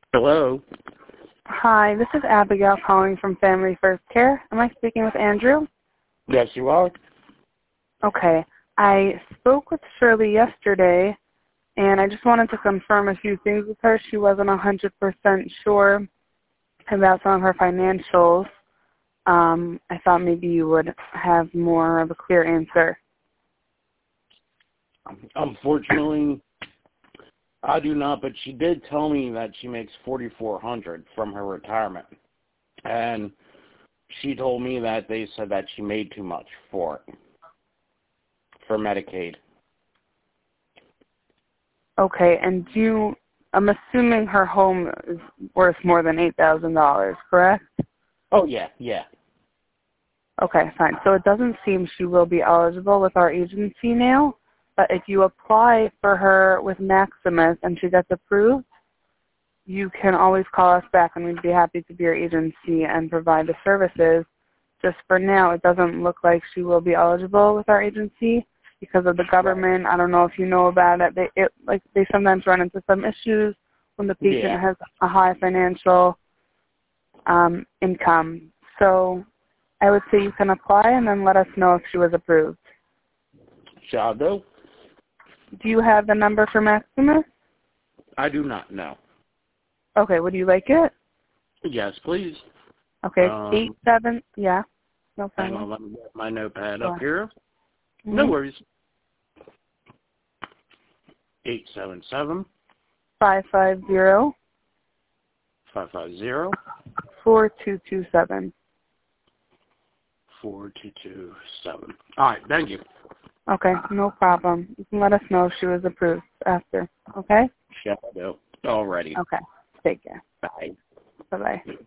Hello. Hi, this is Abigail calling from Family First Care. Am I speaking with Andrew? Yes, you are. Okay. I spoke with Shirley yesterday, and I just wanted to confirm a few things with her. She wasn't 100% sure about some of her financials. I thought maybe you would have more of a clear answer. Unfortunately, I do not, but she did tell me that she makes $4,400 from her retirement. And she told me that they said that she made too much for it, for Medicaid. Okay, and I'm assuming her home is worth more than $8,000, correct? Oh, yeah. Okay, fine. So it doesn't seem she will be eligible with our agency now, but if you apply for her with Maximus and she gets approved, you can always call us back and we'd be happy to be your agency and provide the services. Just for now, it doesn't look like she will be eligible with our agency because of the government. I don't know if you know about it. They sometimes run into some issues when the patient has a high financial income. So I would say you can apply and then let us know if she was approved. Shall I do? Do you have the number for Maximus? I do not know. Okay, would you like it? Yes, please. Okay, 87, yeah. No problem. Hang on, let me get my notepad up here. Mm-hmm. No worries. 877 550 550 4227. 4227. All right, thank you. Okay, no problem. You can let us know if she was approved after, okay? Shall I do? Alrighty. Okay, take care. Bye. Bye-bye.